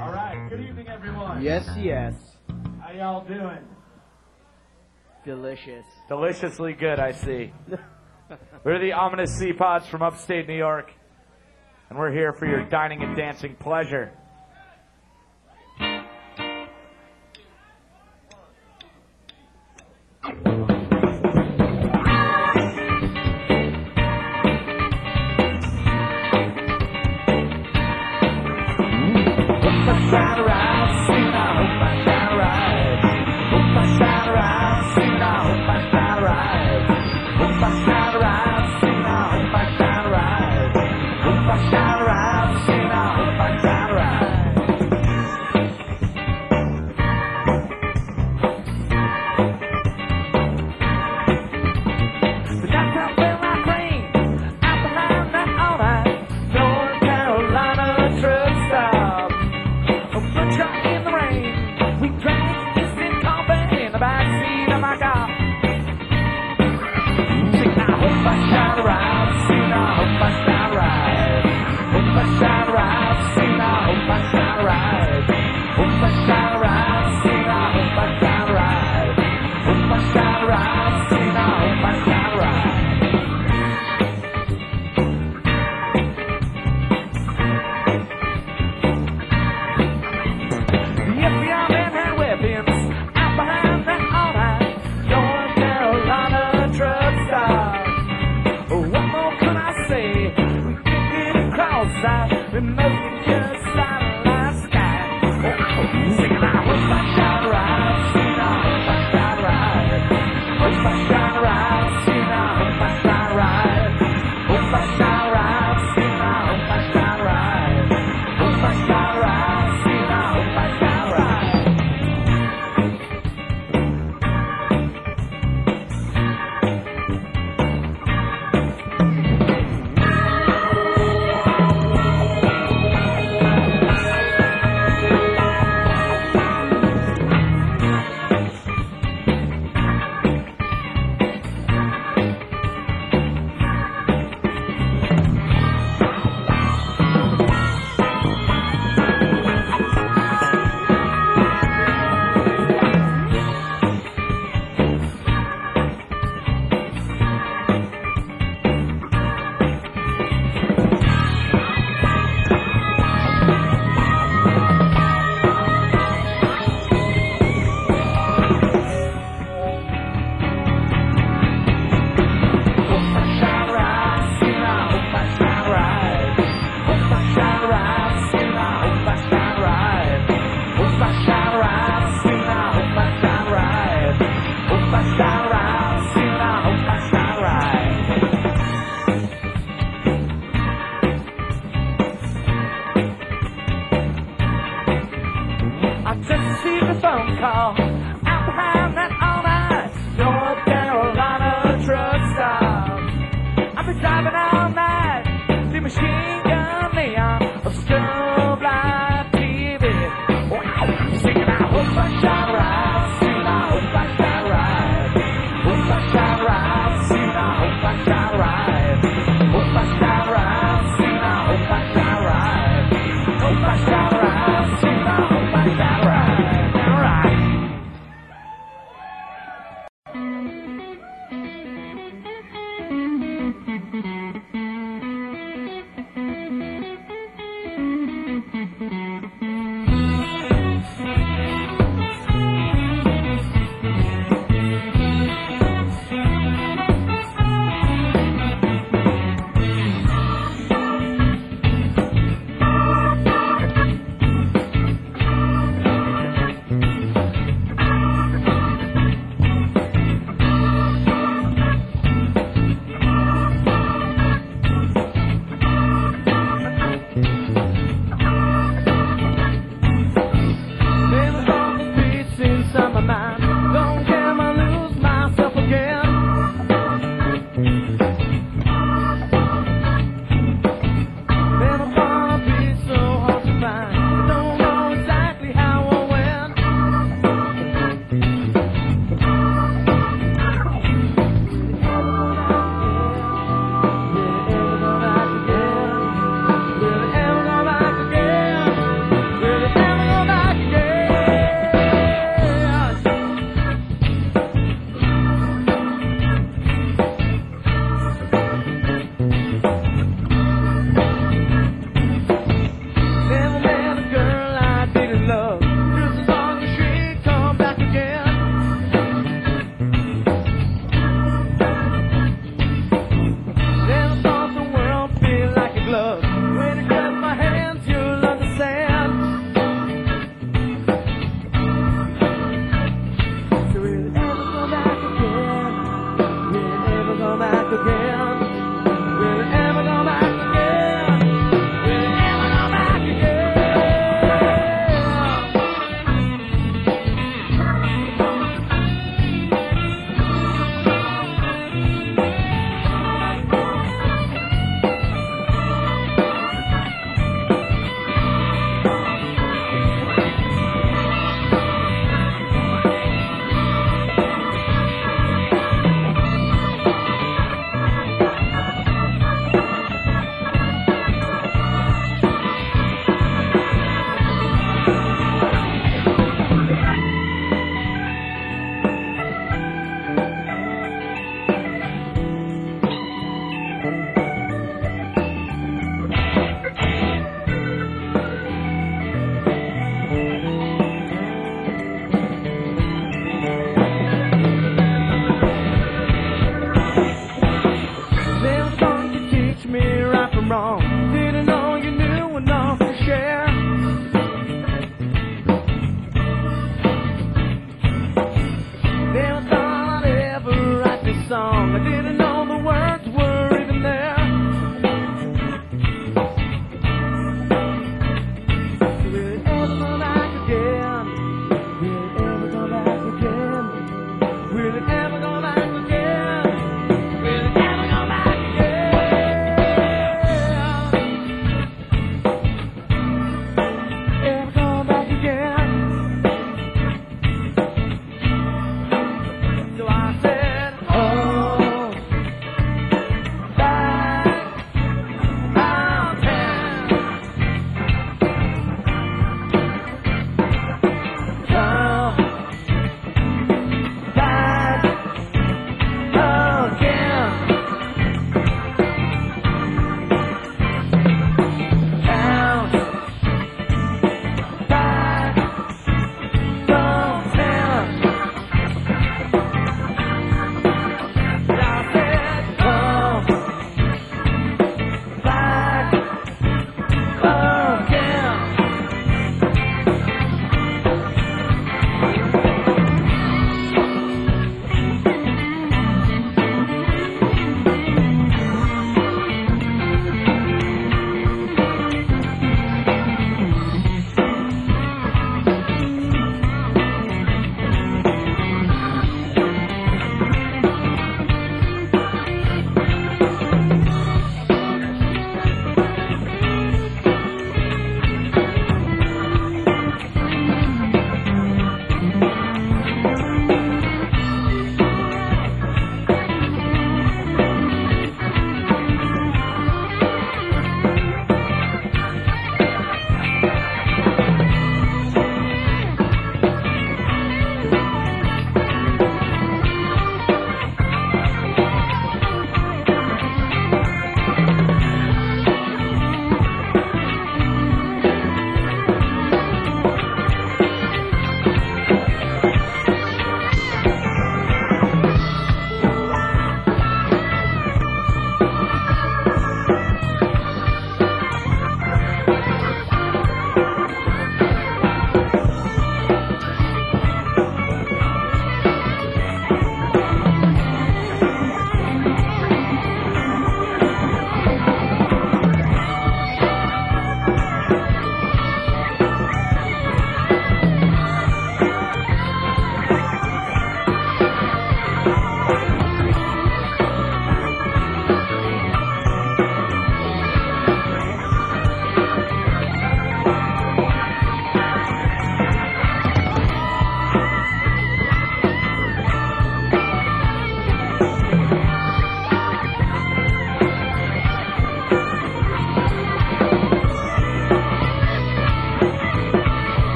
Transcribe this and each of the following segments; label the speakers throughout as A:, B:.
A: All right, good evening, everyone.
B: Yes, yes.
A: How y'all doing?
B: Delicious.
A: Deliciously good, I see. We're the Ominous Sea Pods from upstate New York, and we're here for your dining and dancing pleasure.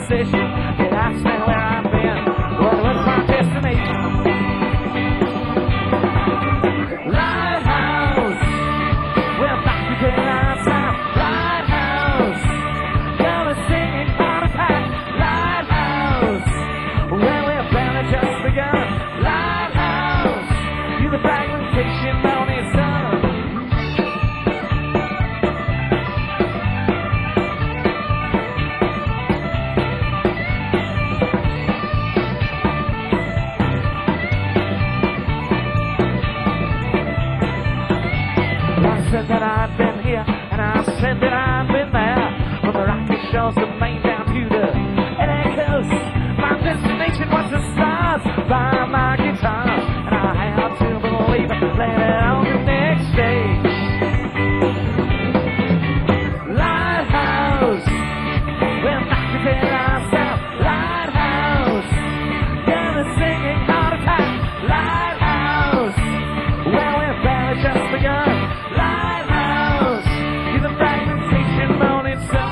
A: conversation. It asked me where I've been, what was my destination. Lighthouse, we're back again ourselves. Lighthouse, gonna sing it on a pack. Lighthouse, well we've barely just begun. Lighthouse, you're the fragmentation on its own. I said that I'd been here, and I said that I'd been there. From the rocky shores of Maine down to the LA coast, my destination was the stars by my guitar, and I had to believe it, playing it on the next stage. Lighthouse, we're back again ourselves. Lighthouse, yeah, the singing heart attack. Lighthouse, well we've barely just begun. Lighthouse, you're the fragmentation on its own.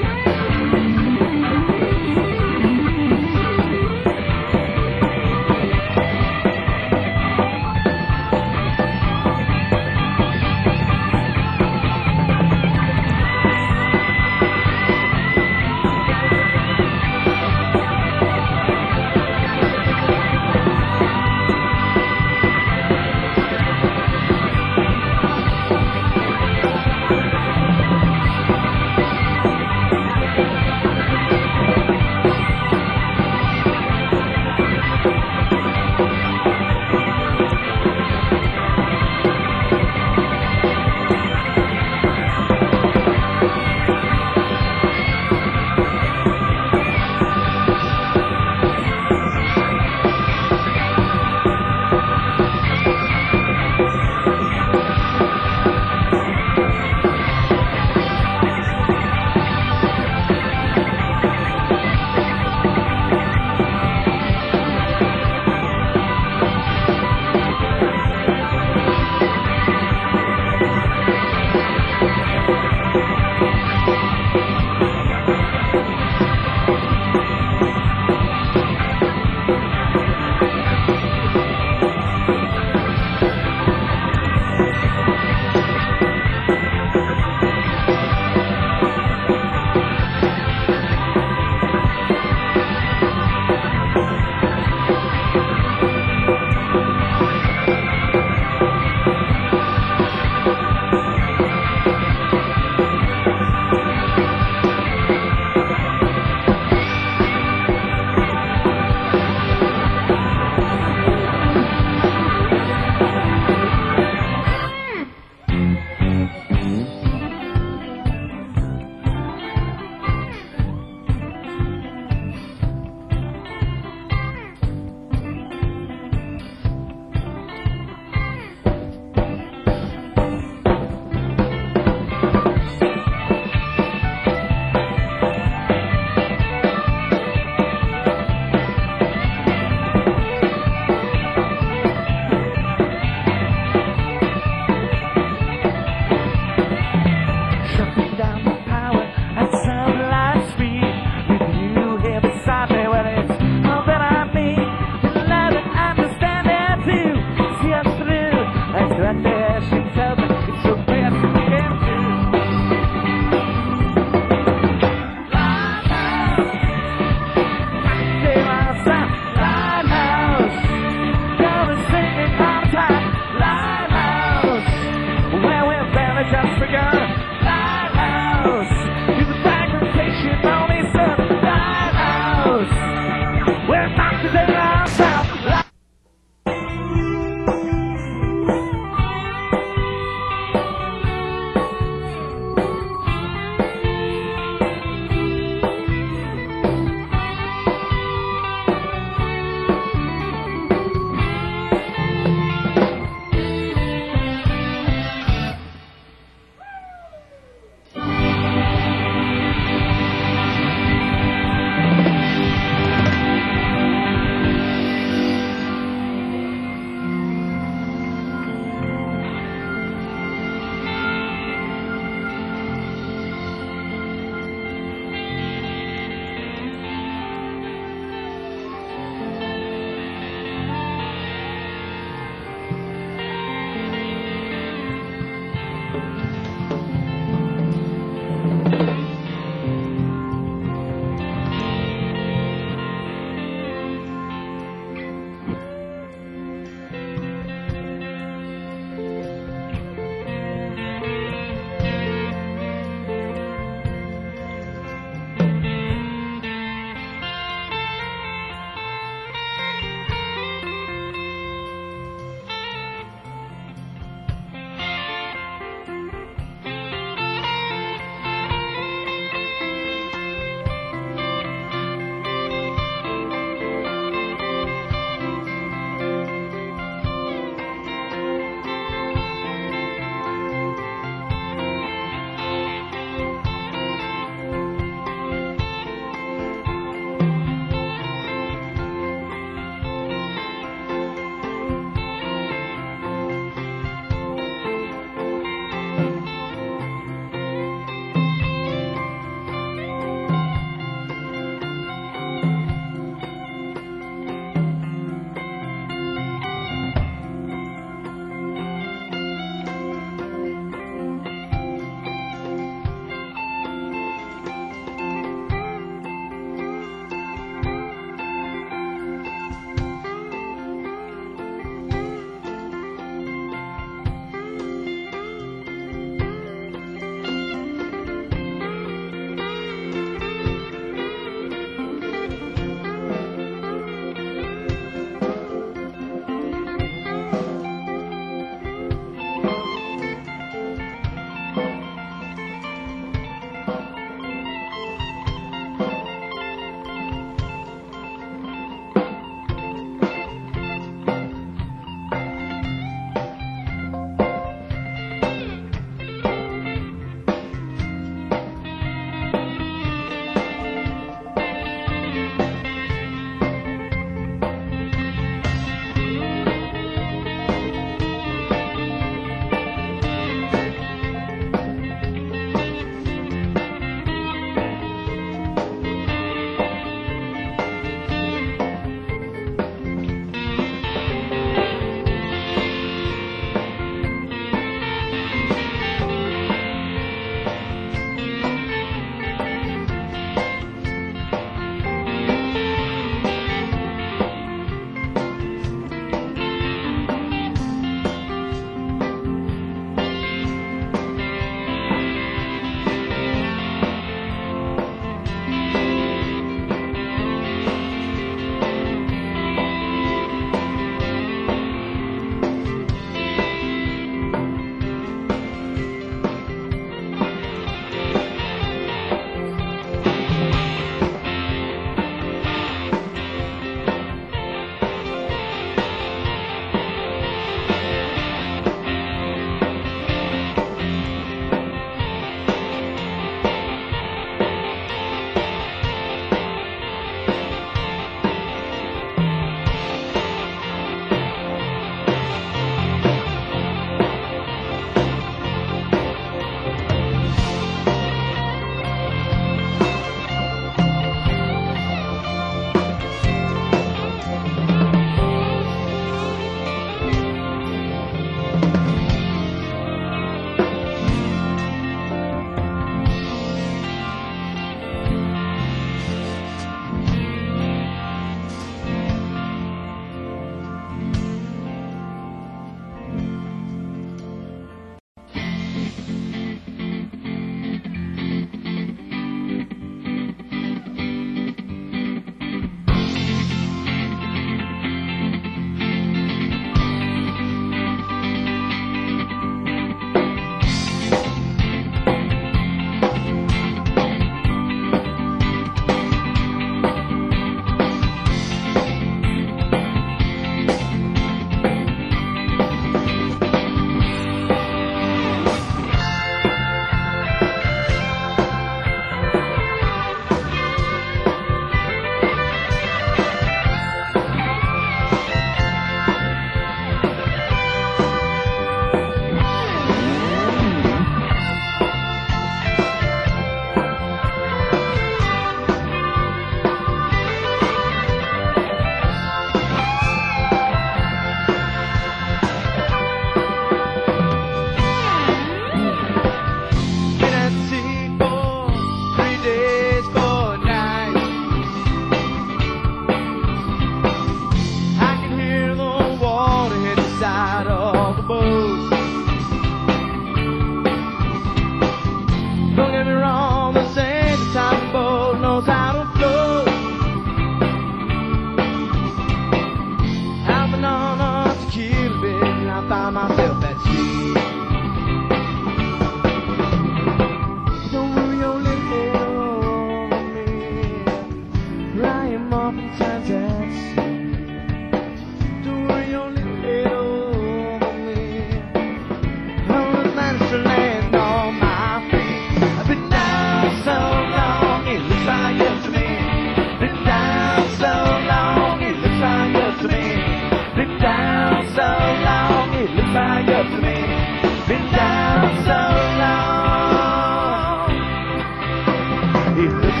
A: It looks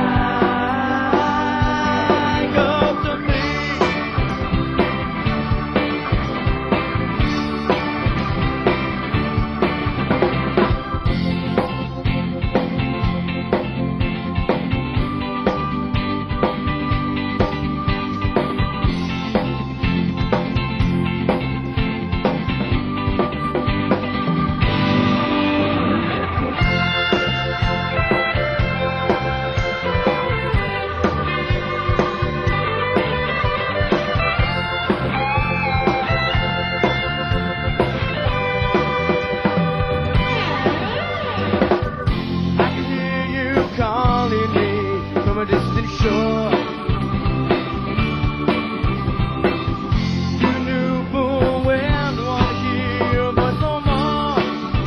A: like up to me. Calling me from a distant shore. You knew full well to want to hear your voice no more.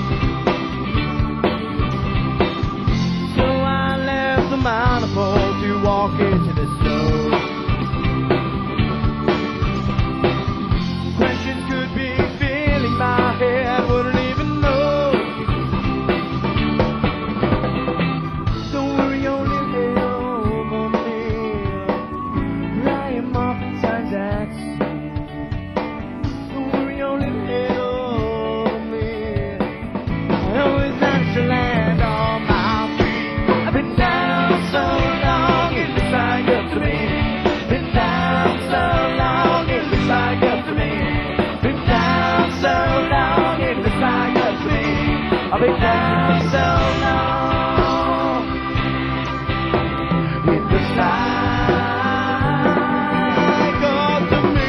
A: So I left the mountain pole to walk into the snow. Questions could be filling my head, wouldn't even know. Land on my feet. I've been down so long, it looks like up to me. Been down so long, it looks like up to me. Been down so long, it looks like up to me. I've been down so long, it looks like up to me.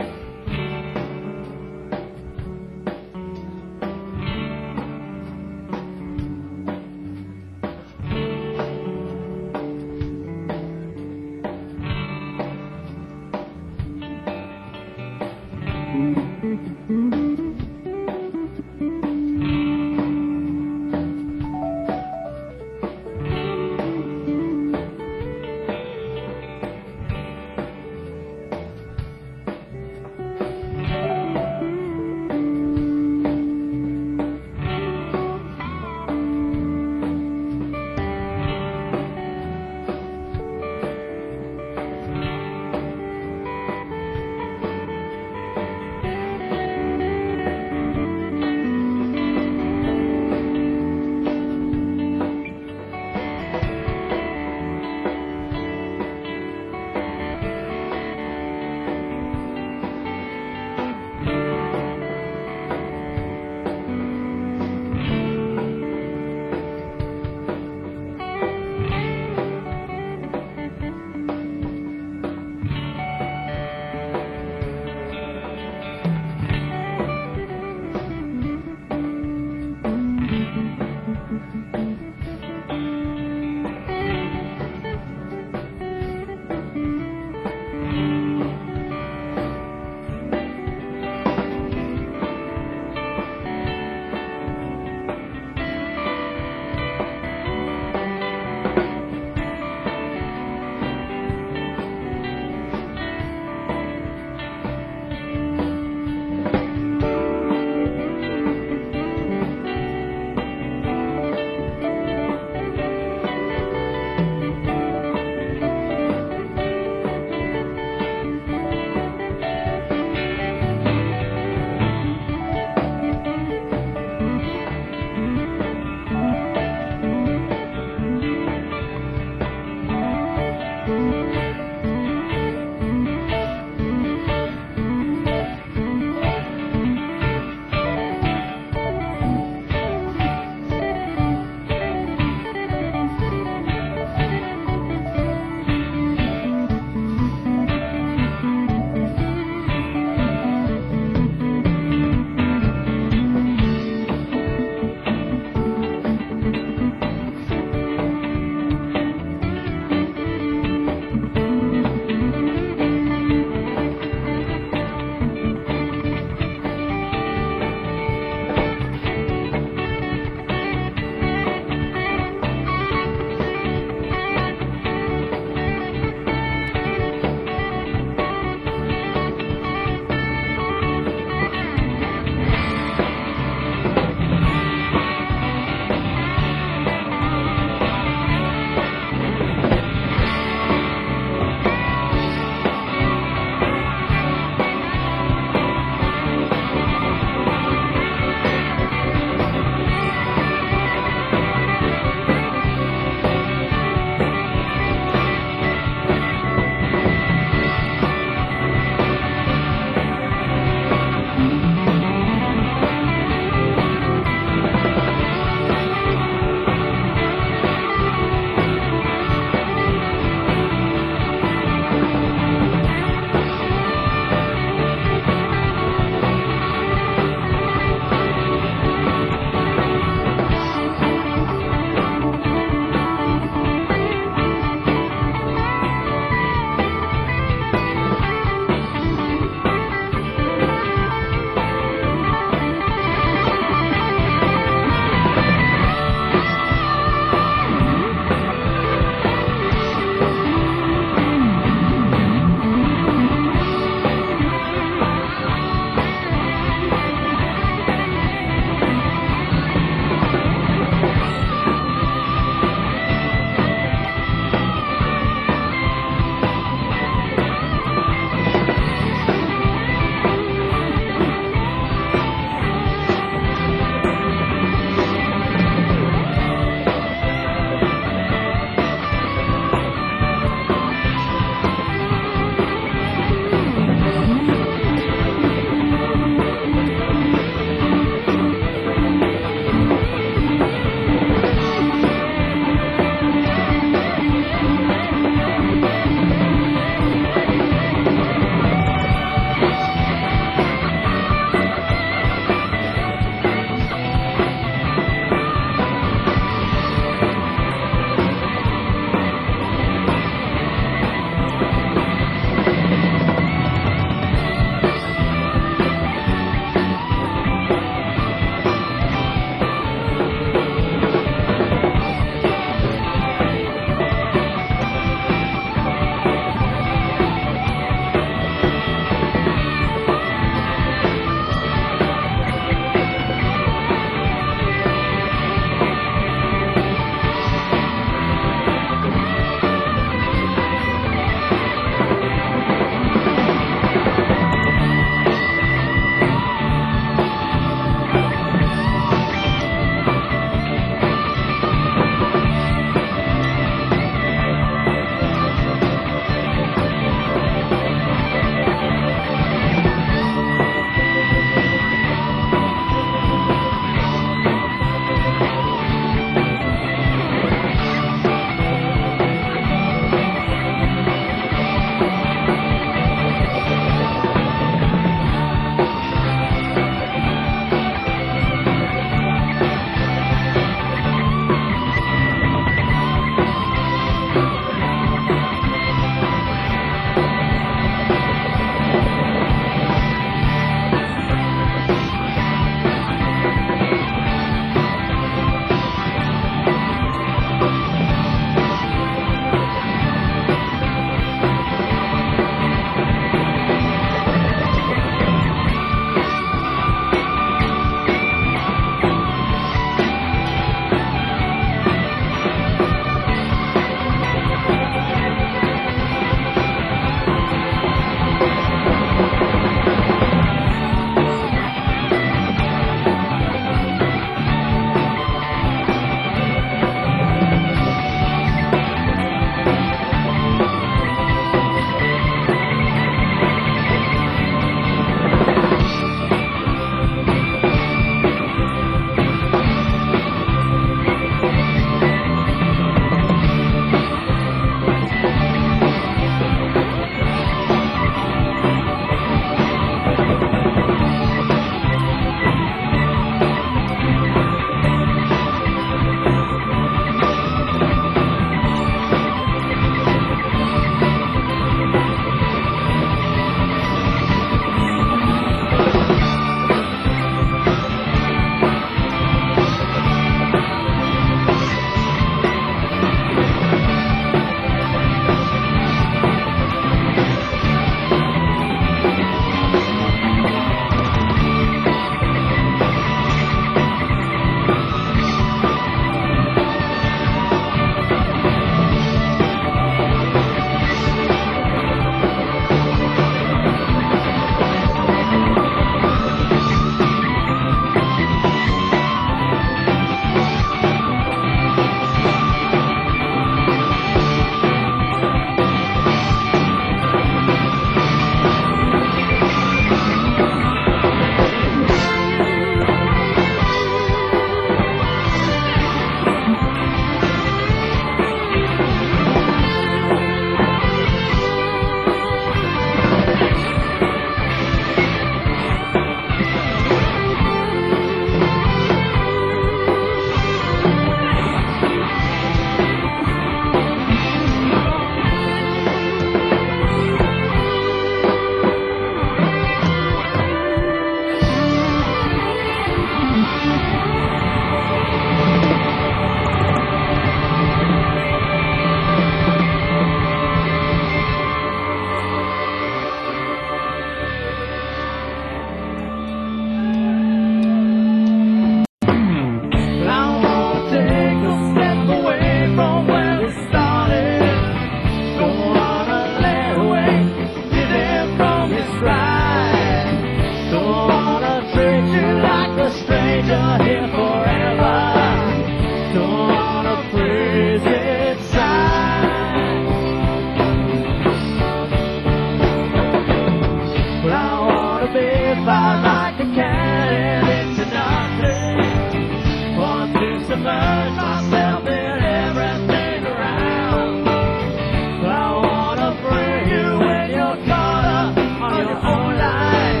A: hard like a cannon into nothing. Want to submerge myself in everything around. I wanna free you when you're caught up on your own life,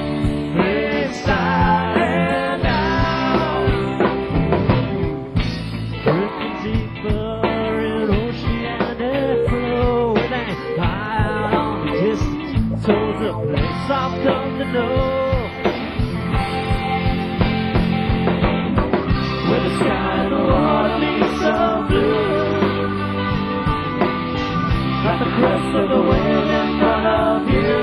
A: inside and out. Drifting deeper in oceanic flow, then high out on the distance towards a place I've come to know. Where the sky and the water meet so blue, like the crest of the wave in front of you.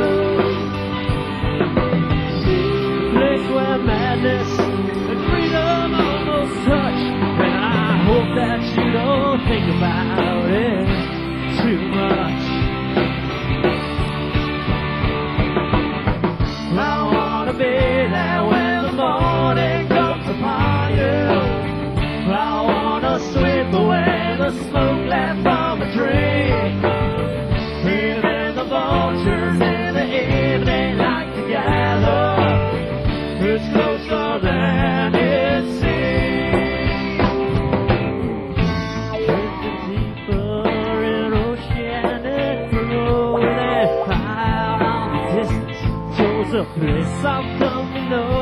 A: A place where madness and freedom almost touch. And I hope that you don't think about it too much. I wanna be there when the morning comes upon you. I wanna sweep away the smoke left from a tree. Even the vultures in the evening like to gather. It's closer than it seems. Drifting deeper in oceanic flow, then high out on the distance towards a place I've come to know.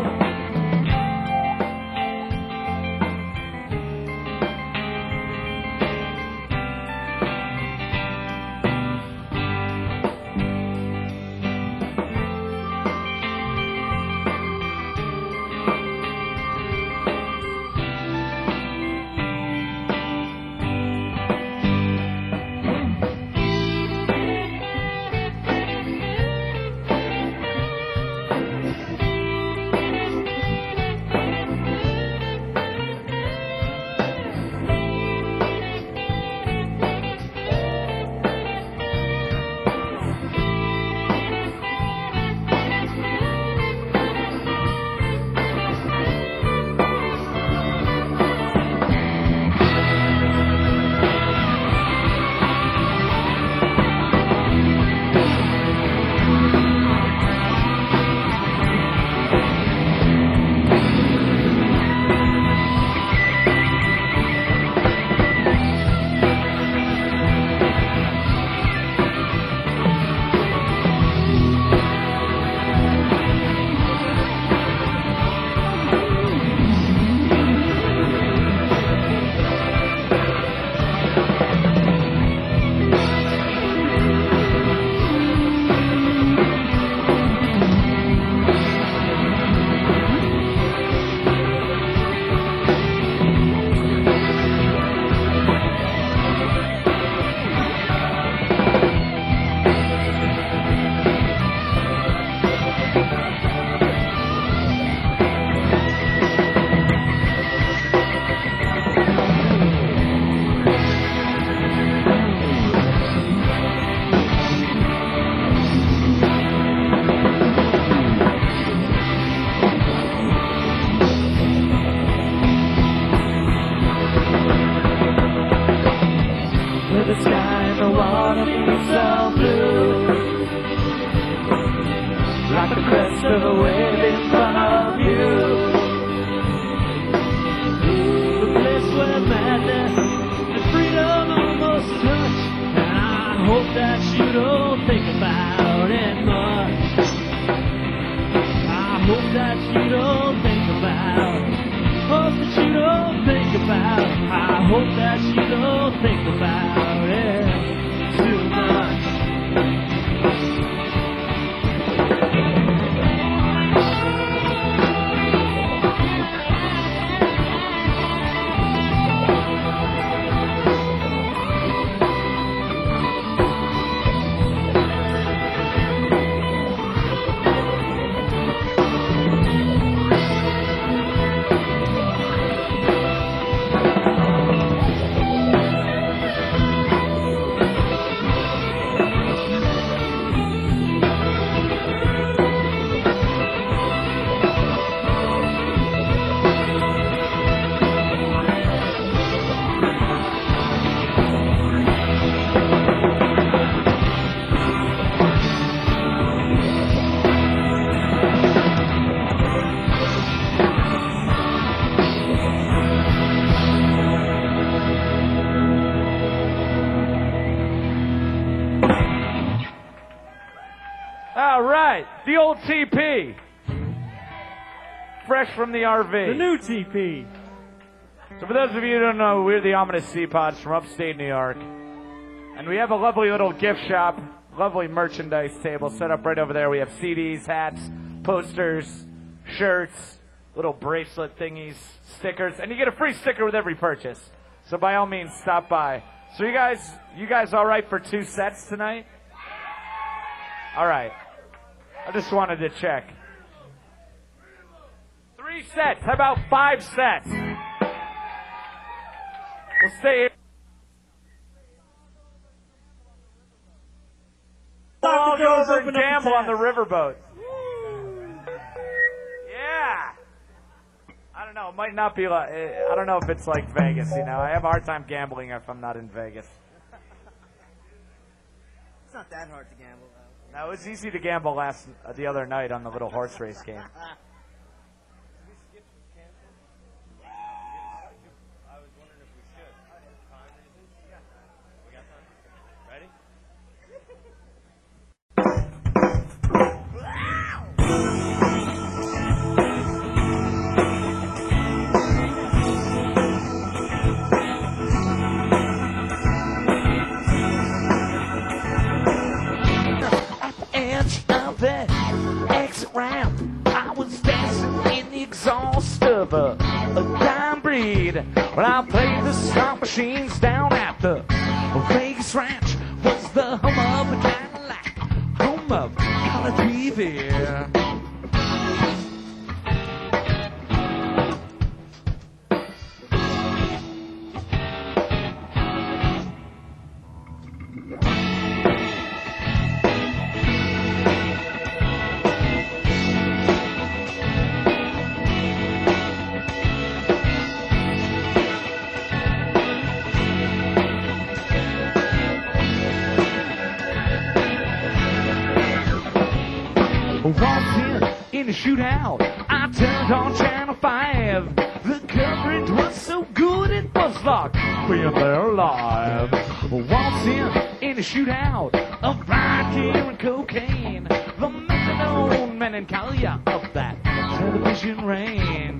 A: The sky and the water be so blue, like the crest of a wave in front of you. The place where madness and freedom almost touch. And I hope that you don't think about it much. I hope that you don't think about. Hope that you don't think about. I hope that you don't think about it too much. The old TP. Fresh from the RV.
B: The new TP.
A: So for those of you who don't know, we're the Ominous Sea Pods from upstate New York. And we have a lovely little gift shop, lovely merchandise table set up right over there. We have CDs, hats, posters, shirts, little bracelet thingies, stickers, and you get a free sticker with every purchase. So by all means, stop by. So you guys all right for 2 sets tonight? All right. I just wanted to check. 3 sets. How about 5 sets? We'll stay here. All go over and gamble on the riverboat. Yeah. I don't know. It might not be like, I don't know if it's like Vegas, you know. I have a hard time gambling if I'm not in Vegas.
C: It's not that hard to gamble, though.
A: No, it was easy to gamble the other night on the little horse race game. A dime breed when I played the slot machines down at the Vegas Ranch. Was the home of a Cadillac, home of color TV. In a shootout, I turned on Channel 5. The coverage was so good it was like being there live. Waltzed in a shootout of riot gear and cocaine. The methadone melancholia of that television reign.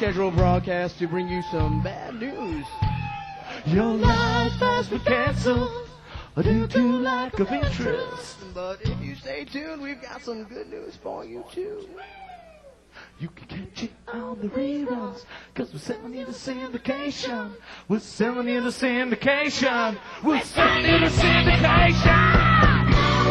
B: scheduled broadcast to bring you some bad news.
A: Your life has been canceled due to lack of interest.
B: But if you stay tuned, we've got some good news for you too.
A: You can catch it on the reruns, cause we're selling you the syndication. We're selling you the syndication. We're selling you the syndication.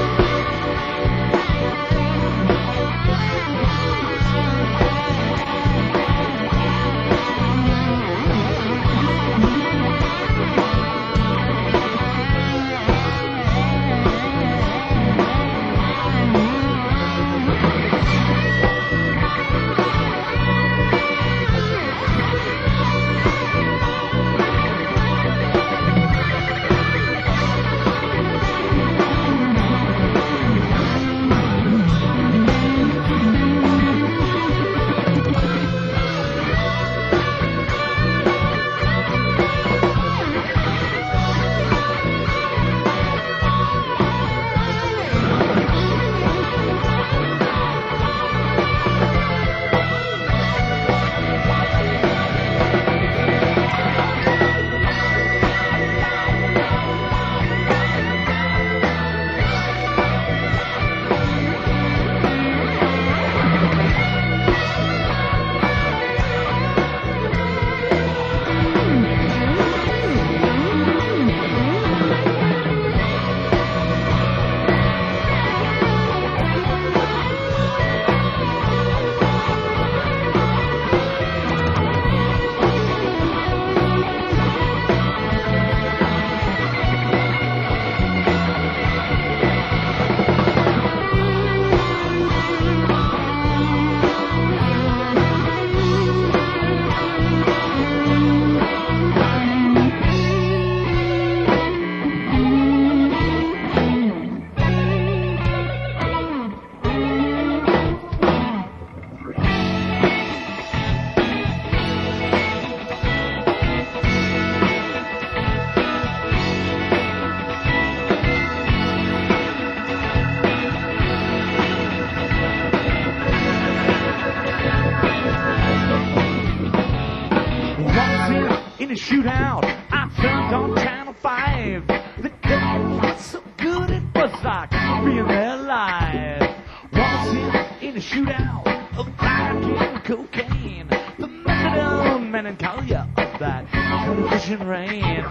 A: In a shootout, I turned on Channel 5. The game was so good it was like being there live. Was in a shootout of Viagra cocaine, the methadone melancholia of that television rain.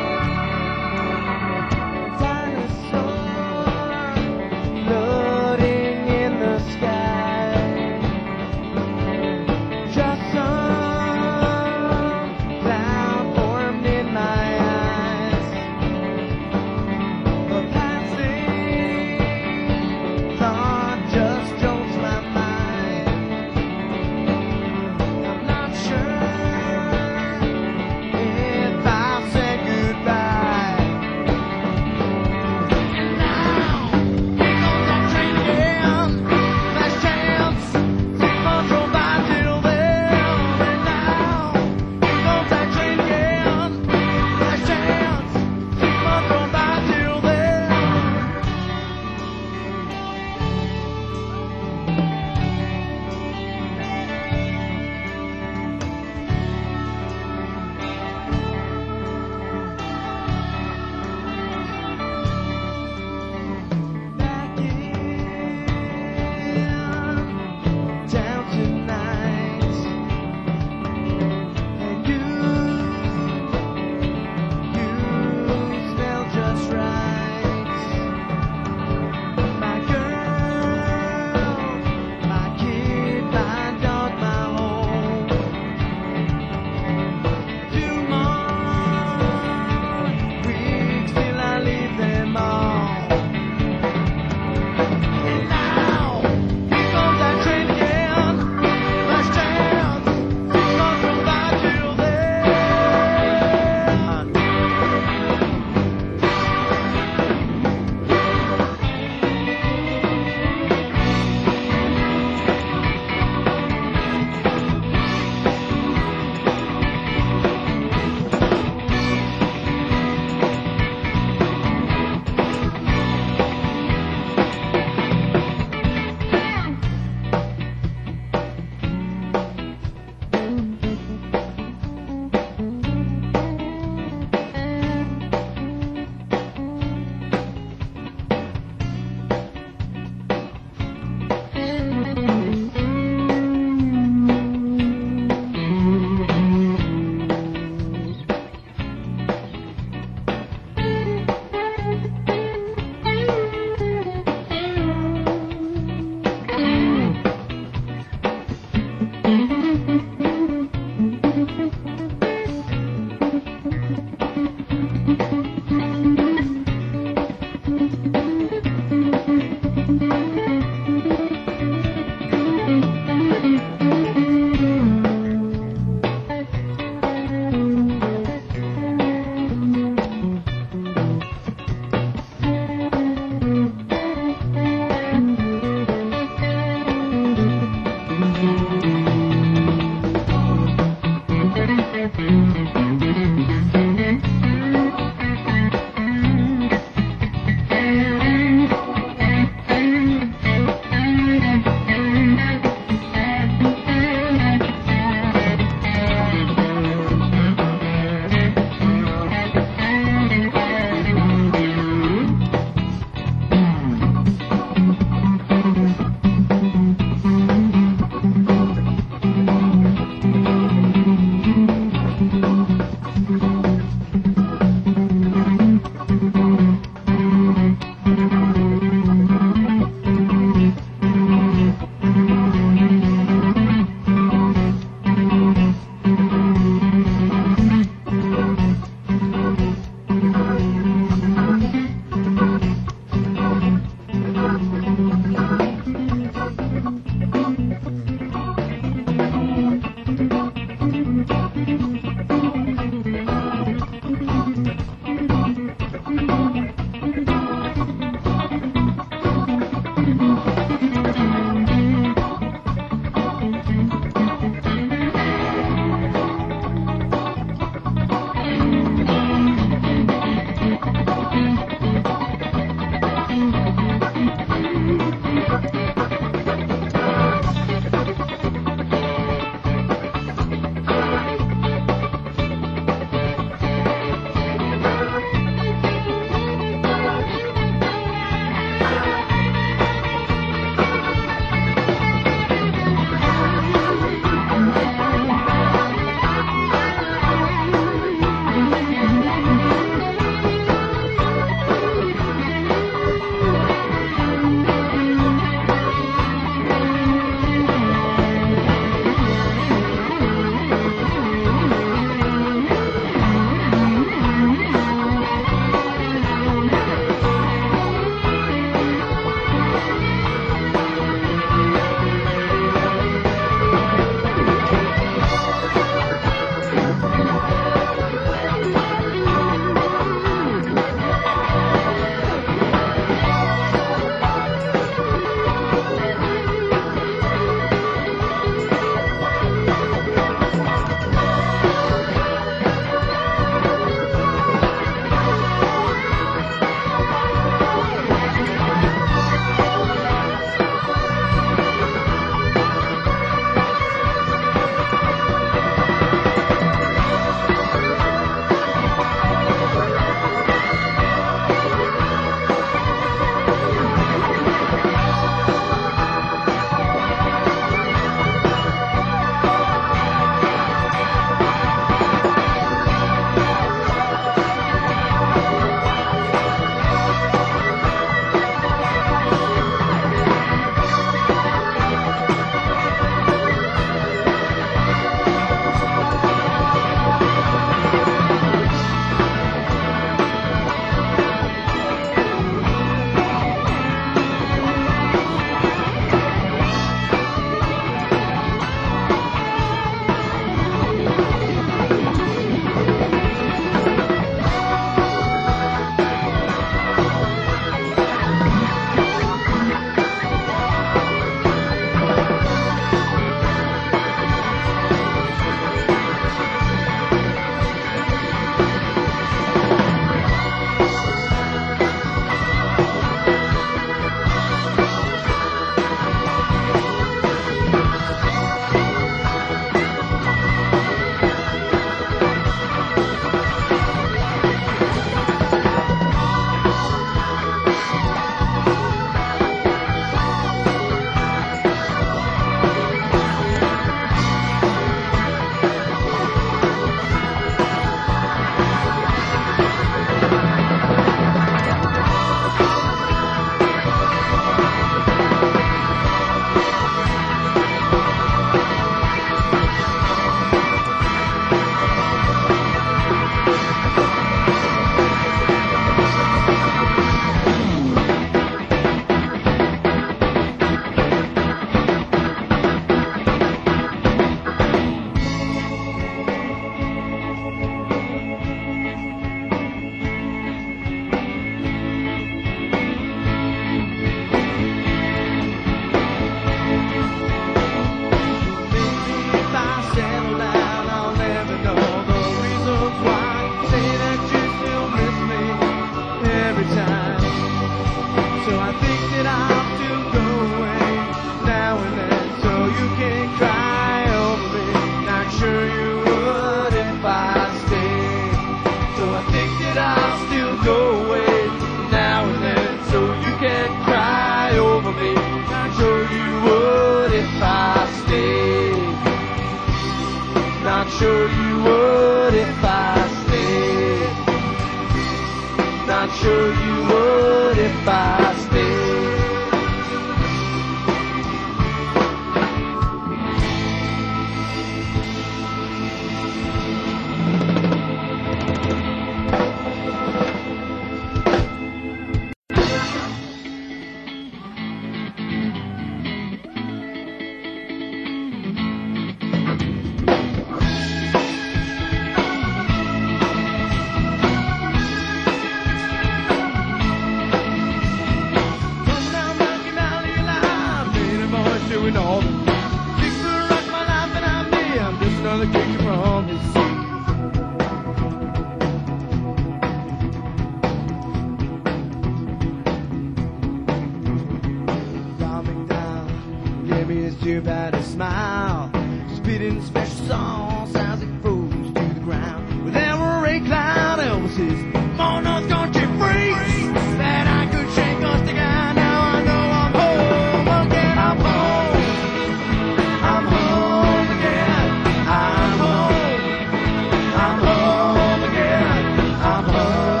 B: everybody smile. Spitting special sauce as it falls to the ground. With ever a cloud, Elvis's more North Country freaks that I could shake us together. Now I know I'm home again. I'm home. I'm home again. I'm home. I'm home again. I'm home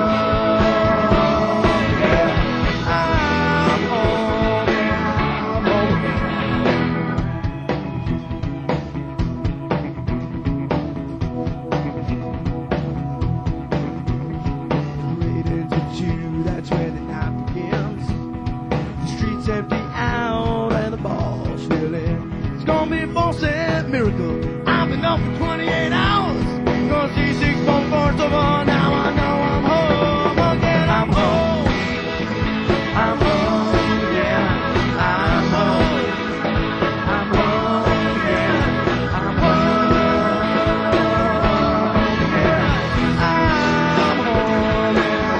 B: again. I'm home again. I'm home again. Late into 2, that's where the night begins. The streets empty out and the ball's still in. It's gonna be a 4-cent miracle. I've been up for 28 hours. Gonna see 6.4 so far. Now I know I'm home again. I'm home. I'm home again. I'm home. I'm home again. I'm home again. I'm home again.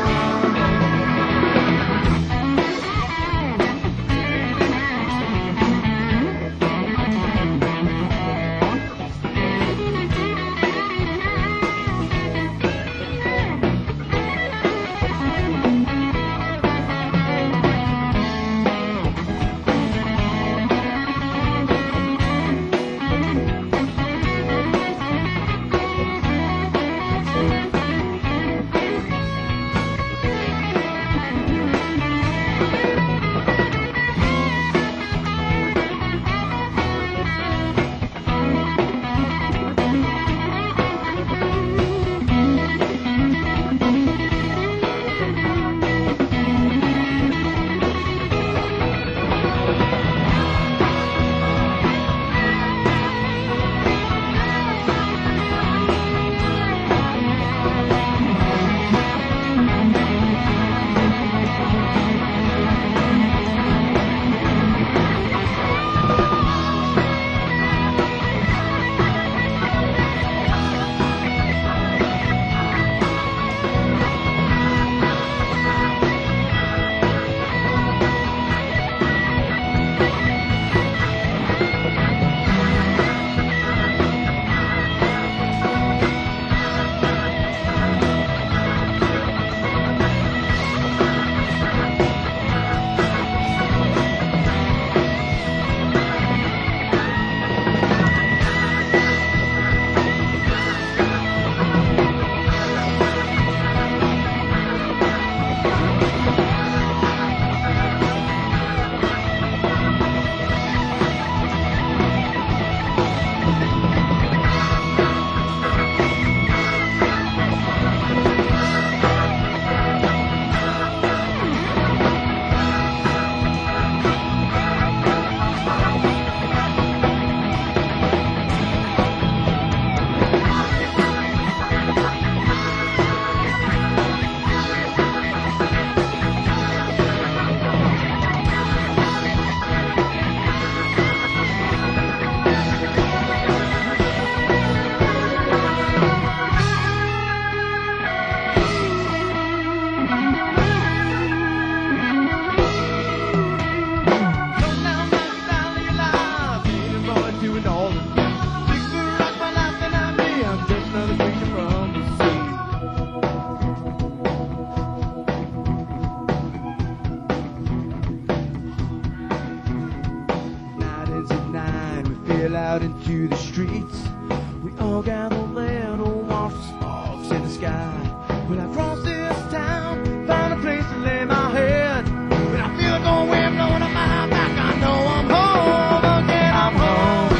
B: Out into the streets, we all gather there to watch the sparks in the sky. When I cross this town, find a place to lay my head. When I feel the cold wind blowing on my back, I know I'm home again. I'm home.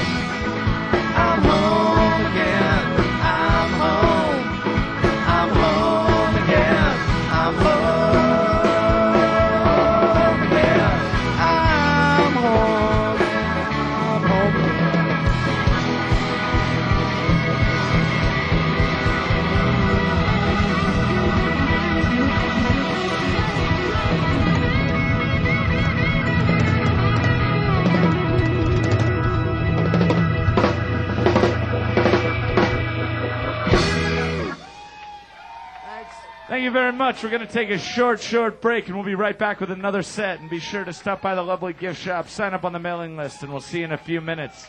B: I'm home again. I'm home. I'm home again. I'm home again. I'm home. I'm home again.
A: Thank you very much. We're going to take a short break, and we'll be right back with another set. And be sure to stop by the lovely gift shop, sign up on the mailing list, and we'll see you in a few minutes.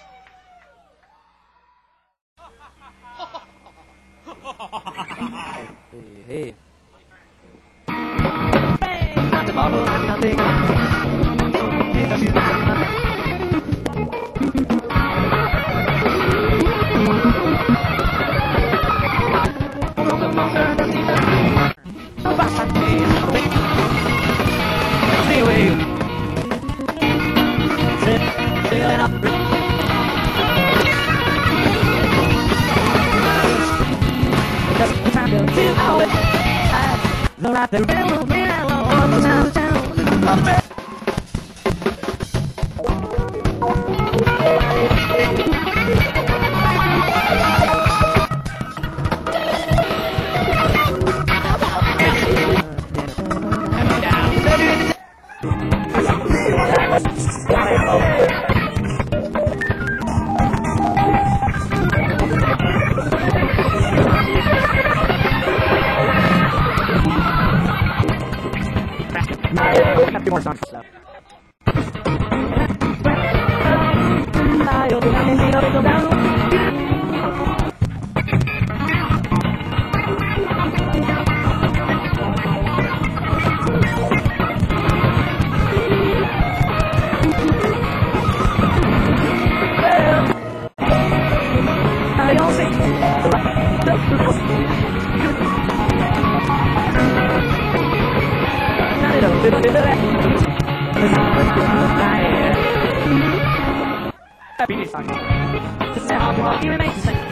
C: Hey. A few more songs. Happy